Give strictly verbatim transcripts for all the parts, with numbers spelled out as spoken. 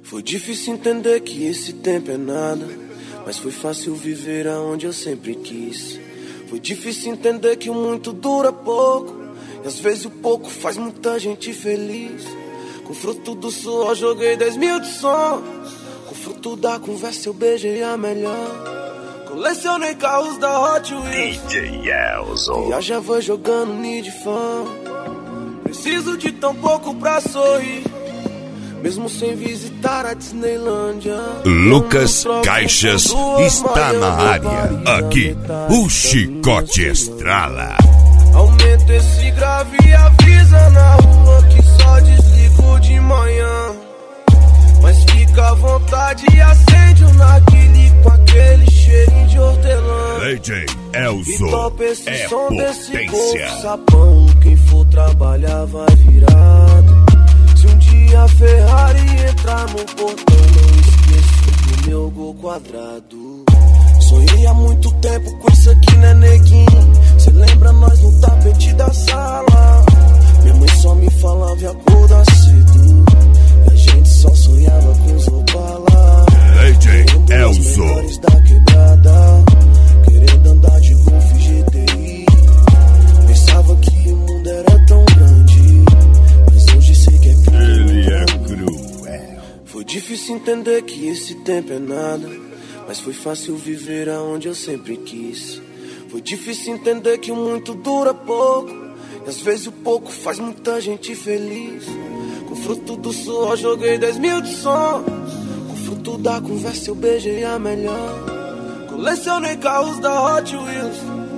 Foi difícil entender que esse tempo é nada, mas foi fácil viver aonde eu sempre quis. Foi difícil entender que o muito dura pouco, e às vezes o pouco faz muita gente feliz. Com fruto do suor joguei dez mil de sons, com fruto da conversa eu beijei a melhor. Colecionei carros da Hot Wheels, D J Elzo. viajava jogando Need Fan. Preciso de tão pouco pra sorrir, mesmo sem visitar a Disneylândia. Lucas Caixas está na área. Aqui, o chicote estrala. Aumenta esse grave e avisa na rua que só desligo de manhã. Mas fica à vontade e acende o narguilé com aquele cheirinho de hortelã. D J Elzo E topa esse é som desse potência. golfe sapão. Quem for trabalhar vai virado. Se um dia a Ferrari entrar no portão, não esqueço do meu gol quadrado. Sonhei há muito tempo com isso aqui, né, neguinho? Cê lembra nós no tapete da sala? Minha mãe só me falava e acordar cedo, e a gente só sonhava com os Opala. D J Querendo os Elzo. melhores da quebrada, querendo andar de Golf G T I. Pensava que o mundo era tão grande, mas hoje sei que é cruel. Ele é cruel. Foi difícil entender que esse tempo é nada, mas foi fácil viver aonde eu sempre quis. Foi difícil entender que o muito dura pouco, e às vezes o pouco faz muita gente feliz. Com fruto do suor joguei dez mil de sons, com fruto da conversa eu beijei a melhor. Colecionei carros da Hot Wheels,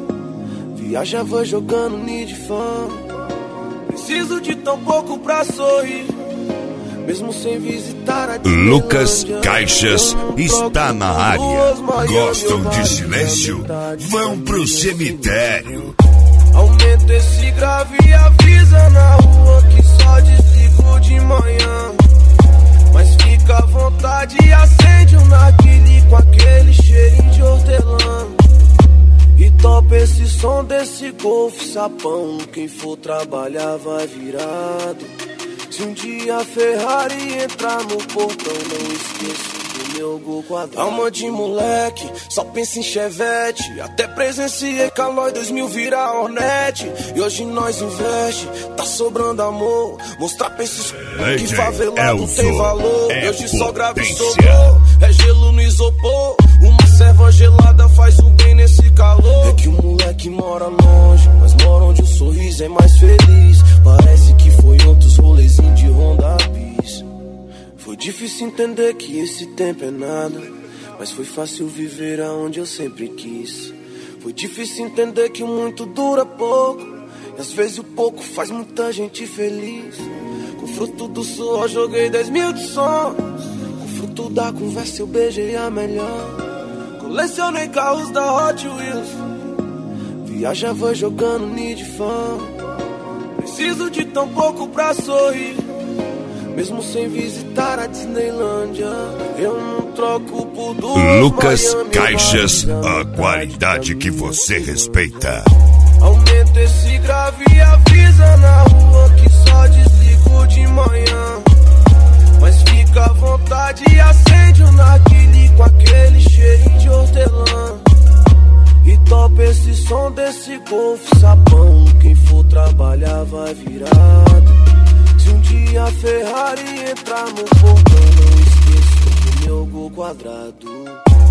viajava jogando Need Fan. Preciso de tão pouco pra sorrir, mesmo sem visitar a Disneylândia. Lucas Caixas está na área. Gostam de silêncio? Vão pro cemitério. Aumenta esse grave e avisa na rua que só desligo de manhã. Mas fica à vontade e acende um narguilé com aquele cheirinho de hortelã. E topa esse som desse golfe sapão. Quem for trabalhar vai virado. Se um dia a Ferrari entrar no portão, não esqueço do meu gol quadrado. Alma de moleque, só pensa em Chevette. Até presenciei Calói dois mil virar Hornet. E hoje nós investe, tá sobrando amor. Mostrar pra esses que favelado tem valor. É hoje só grave potência. sobrou, é gelo no isopor. Uma serva gelada faz um bem nesse calor. É que o moleque mora longe, mas mora onde o sorriso é mais feliz. Parece que foi outros rolezinhos de Honda Bis. Foi difícil entender que esse tempo é nada, mas foi fácil viver aonde eu sempre quis. Foi difícil entender que o muito dura pouco, e às vezes o pouco faz muita gente feliz. Com fruto do suor joguei dez mil de sons, com fruto da conversa eu beijei a melhor. Colecionei carros da Hot Wheels, viajava jogando Need Fan. Preciso de tão pouco pra sorrir, mesmo sem visitar a Disneylândia. Eu não troco por duas. Lucas Miami, Caixas, Miami, a qualidade que você respeita. Aumenta esse grave e avisa na rua que só desligo de manhã. Mas fica à vontade e acende o narguilé com aquele cheirinho de hortelã. E topa esse som desse golfe sapão. Quem for trabalhar vai virado. Se um dia a Ferrari entrar no portão, não esqueço do meu gol quadrado.